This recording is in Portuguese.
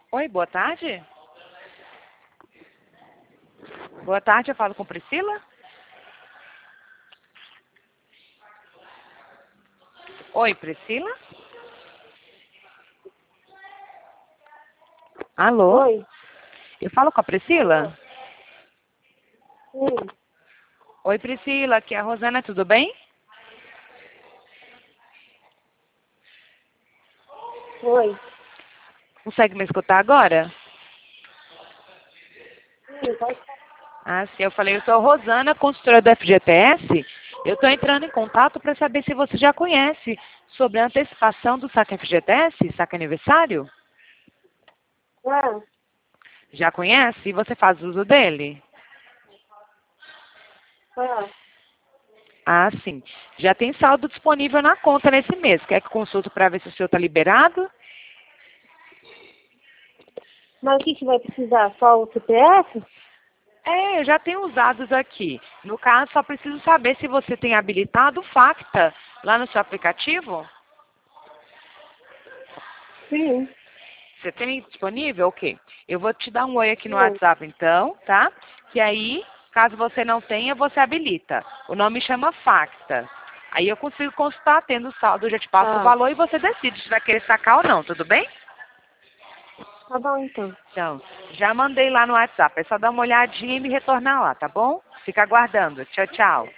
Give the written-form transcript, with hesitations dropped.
Oi, boa tarde. Boa tarde, eu falo com Priscila. Oi, Priscila. Alô? Oi. Eu falo com a Priscila? Sim. Oi, Priscila, aqui é a Rosana, tudo bem? Oi. Consegue me escutar agora? Sim, pode falar. Ah, sim, eu falei, eu sou a Rosana, consultora do FGTS. Eu estou entrando em contato para saber se você já conhece sobre a antecipação do saque FGTS, saque aniversário. Ah, Já conhece? E você faz uso dele? ah. Ah, sim. Já tem saldo disponível na conta nesse mês. Quer que consulte para ver se o seu está liberado? Mas o que vai precisar? Só o CPF? É, eu já tenho os dados aqui. No caso, só preciso saber se você tem habilitado o Facta lá no seu aplicativo. Sim. Você tem disponível? Ok. Eu vou te dar um oi aqui no Sim. WhatsApp, então, tá? Que aí, caso você não tenha, você habilita. O nome chama Facta. Aí eu consigo consultar, tendo saldo, eu já te passo o Ah, valor e você decide se vai querer sacar ou não, tudo bem? tá bom então. Então, já mandei lá no WhatsApp. É só dar uma olhadinha e me retornar lá, tá bom? Fica aguardando. Tchau, tchau.